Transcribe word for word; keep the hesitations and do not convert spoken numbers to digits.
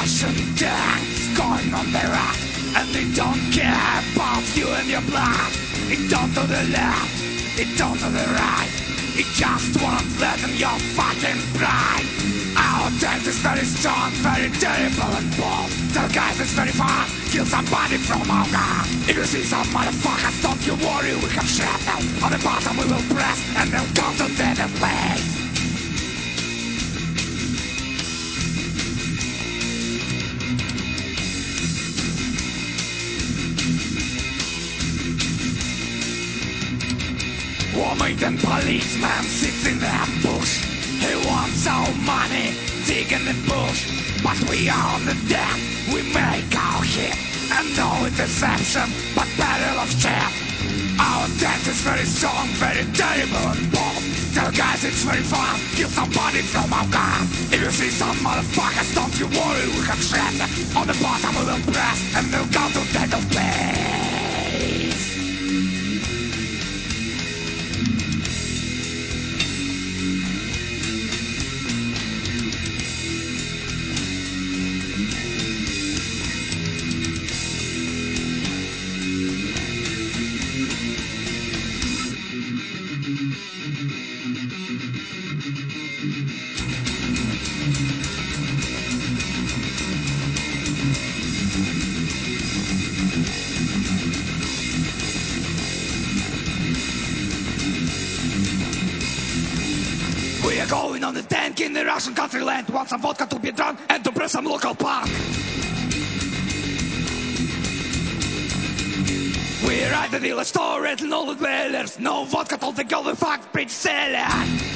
Russian tanks going on the rock, and they don't care about you and your blood. It don't to the left, it don't to the right. It just won't let them your fucking pride. Our tank is very strong, very terrible and bold. Tell guys it's very fast, kill somebody from our gun. If you see some motherfuckers, don't you worry, we have shrapnel. On the bottom we will press, and they'll come to the place. Warmington policeman sits in the ambush. He wants our money, digging the bush. But we are on the deck, we make our hit. And no interception, but battle of shit. Our deck is very strong, very terrible and bold. Tell guys it's very fun, kill somebody from our gun. If you see some motherfuckers, don't you worry, we have shrapnel. On the bottom we will press, and they'll go to dead of place. We are going on the tank in the Russian country land. Want some vodka to be drunk and to press some local punk. We ride the dealer store, rattling all the dwellers. No vodka told the girl we fucked, pretty seller.